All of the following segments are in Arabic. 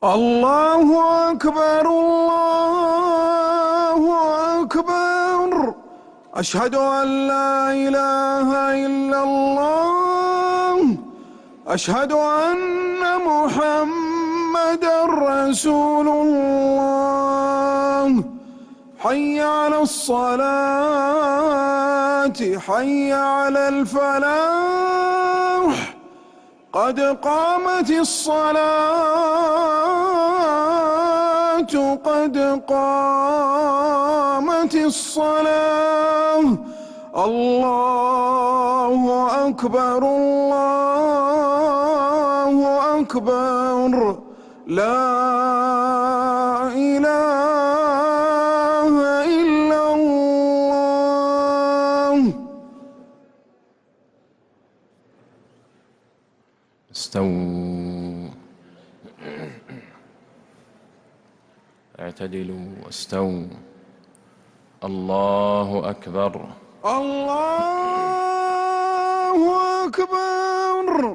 الله أكبر الله أكبر. أشهد أن لا إله إلا الله. أشهد أن محمدًا رسول الله. حي على الصلاة، حي على الفلاح، قد قامت الصلاة، قد قامت الصلاة. الله أكبر الله أكبر. لا إله إلا الله. استووا، اعتدلوا واستووا. الله أكبر. الله أكبر.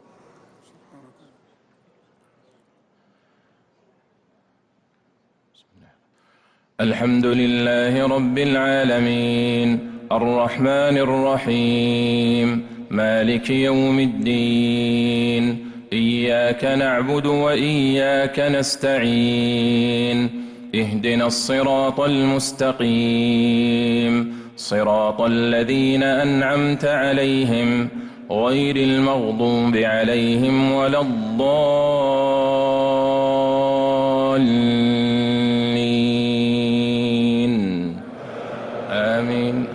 الحمد لله رب العالمين، الرحمن الرحيم، مالك يوم الدين. إياك نعبد وإياك نستعين. اهدنا الصراط المستقيم، صراط الذين أنعمت عليهم غير المغضوب عليهم ولا الضالين. آمين.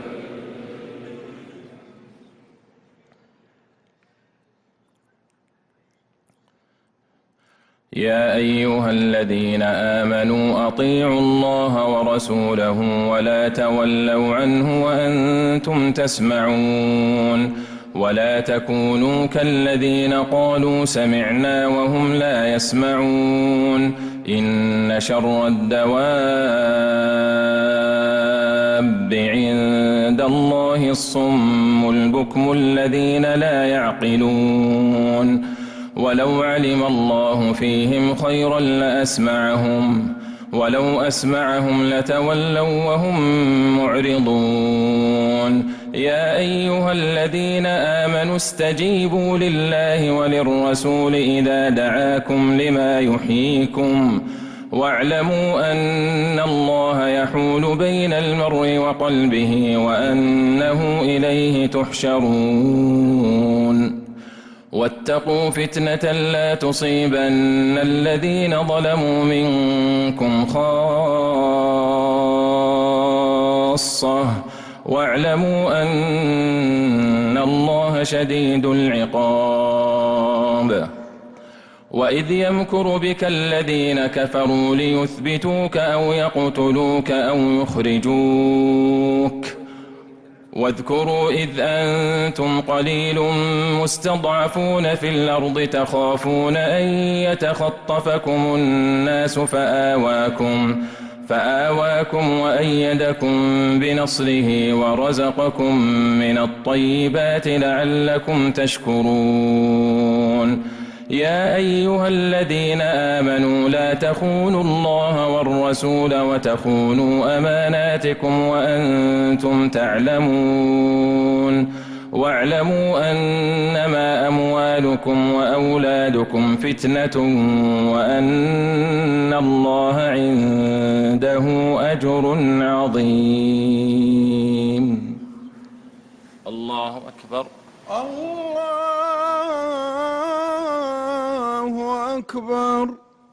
يا أيها الذين آمنوا أطيعوا الله ورسوله ولا تولوا عنه وأنتم تسمعون. ولا تكونوا كالذين قالوا سمعنا وهم لا يسمعون. إن شر الدواب عند الله الصم البكم الذين لا يعقلون. ولو علم الله فيهم خيرا لأسمعهم، ولو أسمعهم لتولوا وهم معرضون. يا أيها الذين آمنوا استجيبوا لله وللرسول إذا دعاكم لما يحييكم، واعلموا أن الله يحول بين المرء وقلبه وأنه إليه تحشرون. واتقوا فتنة لا تصيبن الذين ظلموا منكم خاصة، واعلموا أن الله شديد العقاب. وإذ يمكر بك الذين كفروا ليثبتوك أو يقتلوك أو يخرجوك. واذكروا إذ أنتم قليل مستضعفون في الأرض تخافون أن يتخطفكم الناس فآواكم وأيدكم بنصره ورزقكم من الطيبات لعلكم تشكرون. يا أيها الذين آمنوا لا تخونوا الله والرسول وتخونوا أماناتكم وأنتم تعلمون. واعلموا أنما أموالكم وأولادكم فتنة وأن الله عنده أجر عظيم. الله أكبر. الله أكبر.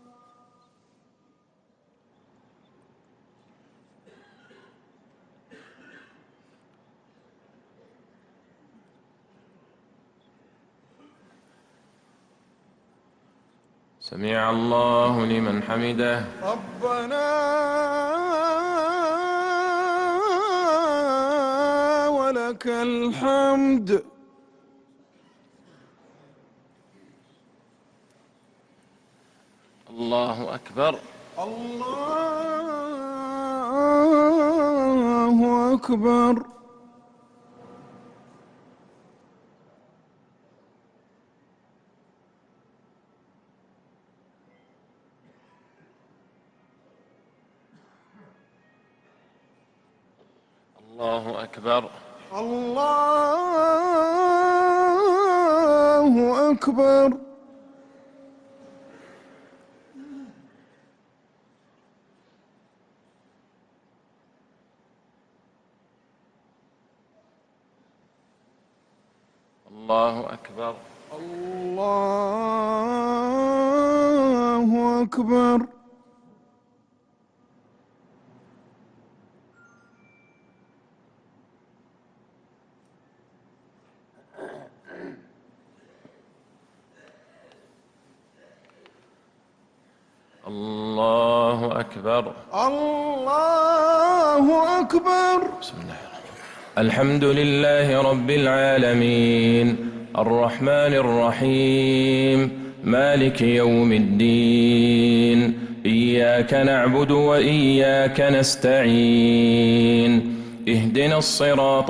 سمع الله لمن حمده. ربنا ولك الحمد. الله أكبر. الله أكبر. الله أكبر. الله أكبر. الله أكبر. الله أكبر. الله أكبر. الله أكبر. بسم الله. الحمد لله رب العالمين الرحمن الرحيم مالك يوم الدين إياك نعبد وإياك نستعين اهدنا الصراط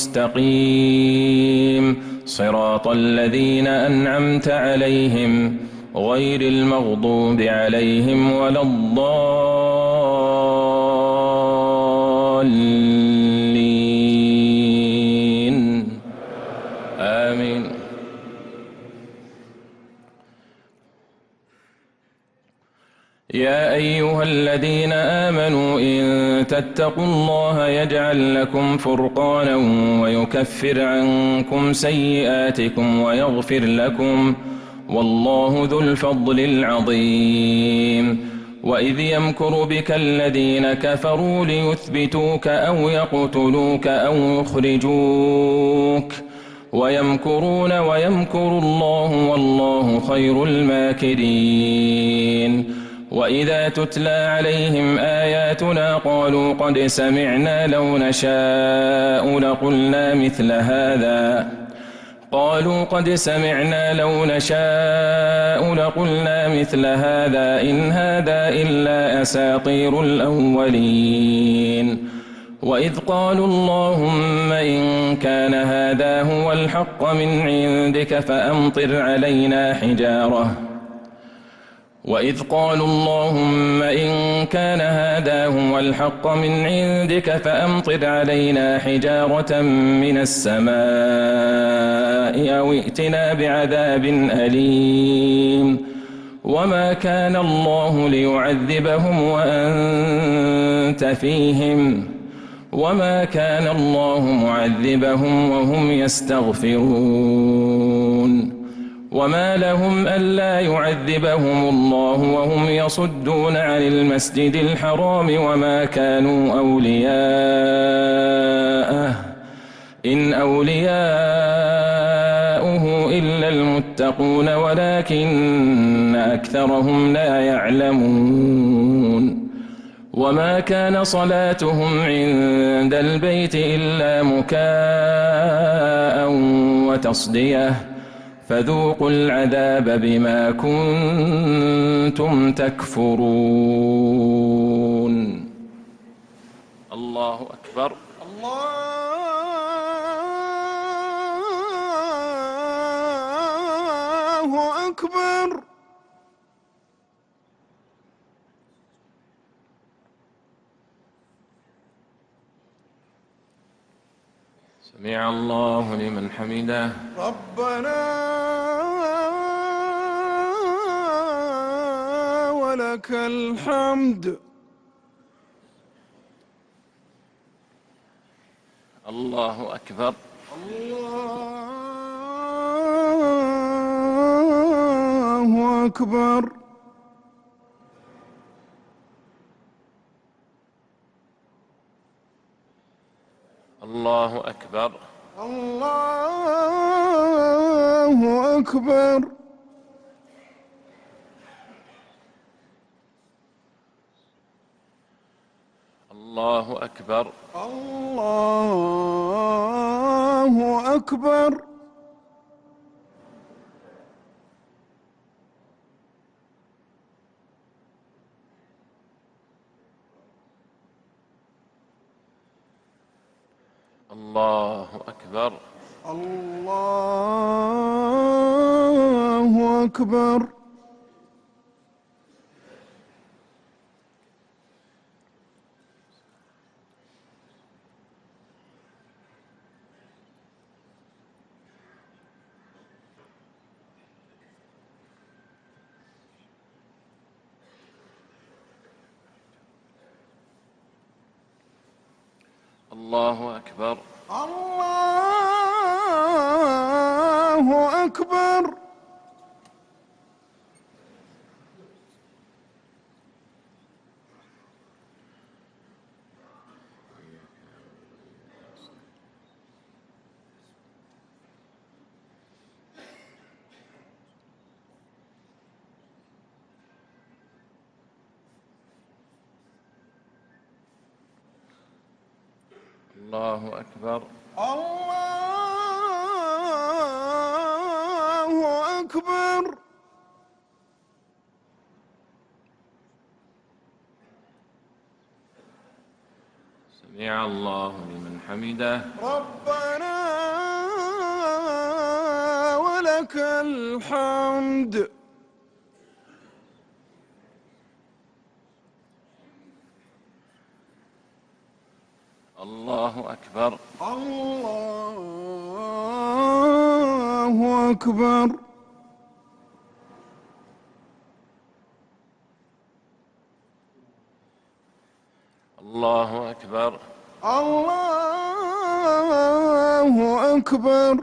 المستقيم صراط الذين أنعمت عليهم غير المغضوب عليهم ولا الضالين آمين. يا أيها الذين آمنوا إن تتقوا الله يجعل لكم فرقانا ويكفر عنكم سيئاتكم ويغفر لكم والله ذو الفضل العظيم. وإذ يمكر بك الذين كفروا ليثبتوك أو يقتلوك أو يخرجوك ويمكرون ويمكر الله والله خير الماكرين. وإذا تتلى عليهم آياتنا قالوا قد سمعنا لو نشاء لقلنا مثل هذا إن هذا إلا أساطير الأولين. وإذ قالوا اللهم إن كان هذا هو الحق من عندك فأمطر علينا حجارة من السماء أو ائتنا بعذاب أليم. وما كان الله ليعذبهم وأنت فيهم وما كان الله معذبهم وهم يستغفرون. وما لهم ألا يعذبهم الله وهم يصدون عن المسجد الحرام وما كانوا أولياءه إن أولياؤه إلا المتقون ولكن أكثرهم لا يعلمون. وما كان صلاتهم عند البيت إلا مكاء وتصدية فذوقوا العذاب بما كنتم تكفرون. الله أكبر. الله أكبر. سمع الله لمن حمده. ربنا ولك الحمد. الله أكبر. الله أكبر. الله أكبر. الله أكبر. الله أكبر. الله أكبر. الله أكبر. الله أكبر. الله أكبر. الله أكبر. الله أكبر. الله أكبر. سمع الله لمن حمده. ربنا ولك الحمد. الله أكبر. الله أكبر. الله أكبر. الله أكبر.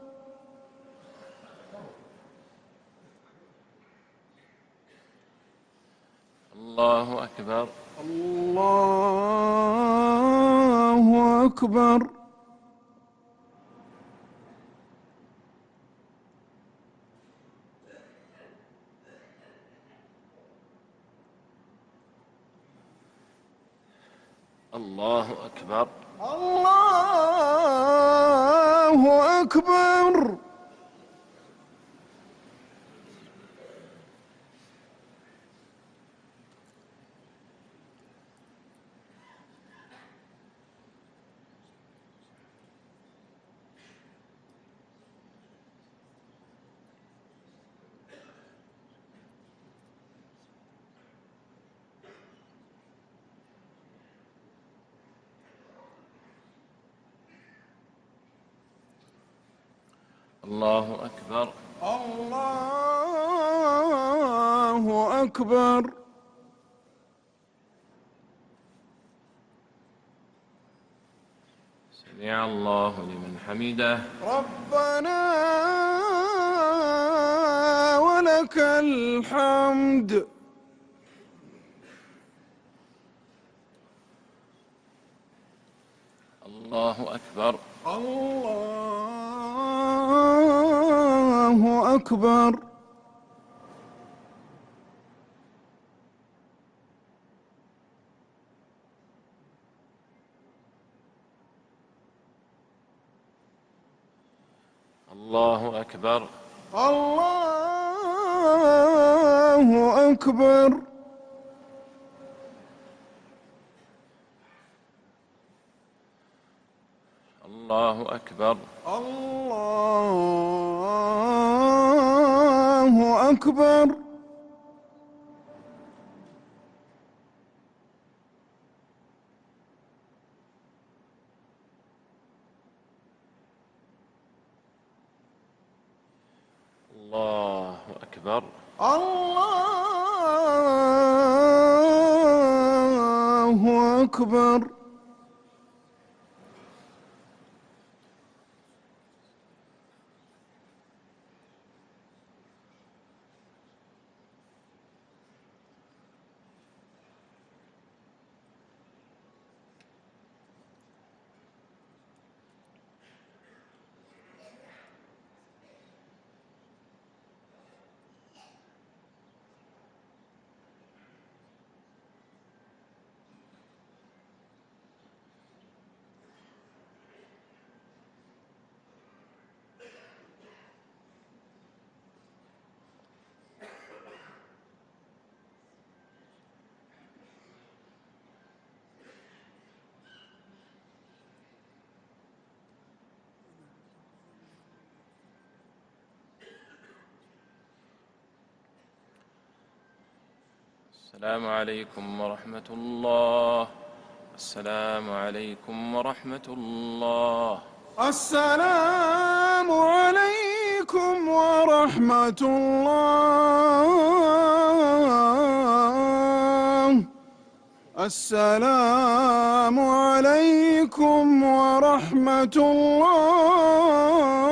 الله أكبر. الله أكبر. الله أكبر. الله أكبر. الله أكبر. الله أكبر. سمع الله لمن حمده. ربنا ولك الحمد. الله أكبر. الله أكبر. الله أكبر. الله أكبر. الله أكبر. الله أكبر. الله أكبر. الله أكبر. السلام عليكم ورحمة الله. السلام عليكم ورحمة الله. السلام عليكم ورحمة الله. السلام عليكم ورحمة الله.